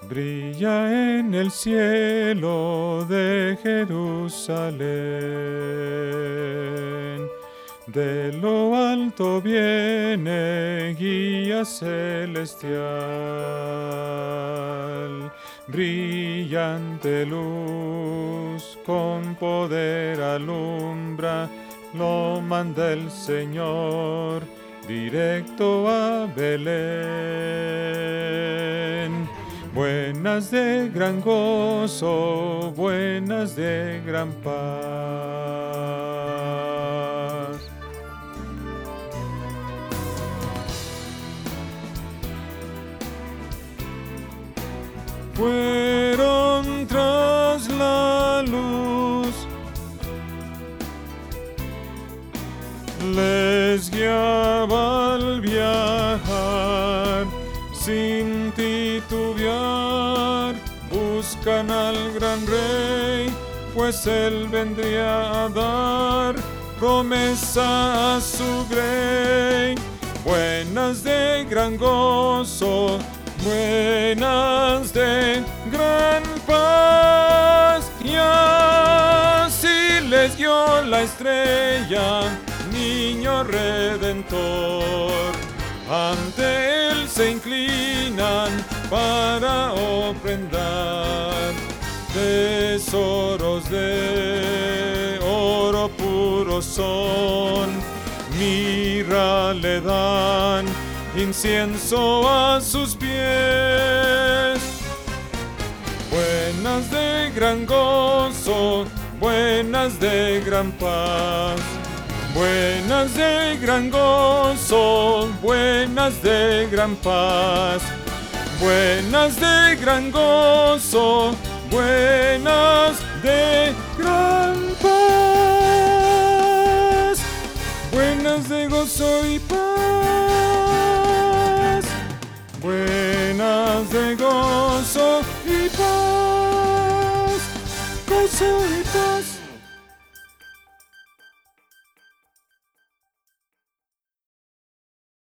brilla en el cielo de Jerusalén. De lo alto viene guía celestial, brillante luz con poder alumbra, lo manda el Señor directo a Belén. Buenas de gran gozo, buenas de gran paz. Fueron tras la luz, les guiaba al viajar, sin titubear, buscan al gran rey, pues él vendría a dar promesa a su grey. Buenas de gran gozo, buenas de gran paz, y así les dio la estrella, niño redentor. Ante él se inclinan para ofrendar tesoros de oro puro son, mirra le dan, incienso a sus pies. Buenas de gran gozo, buenas de gran paz, buenas de gran gozo, buenas de gran paz, buenas de gran gozo, buenas de gran paz, buenas de gozo y paz, buenas de gozo y paz, gozo y paz.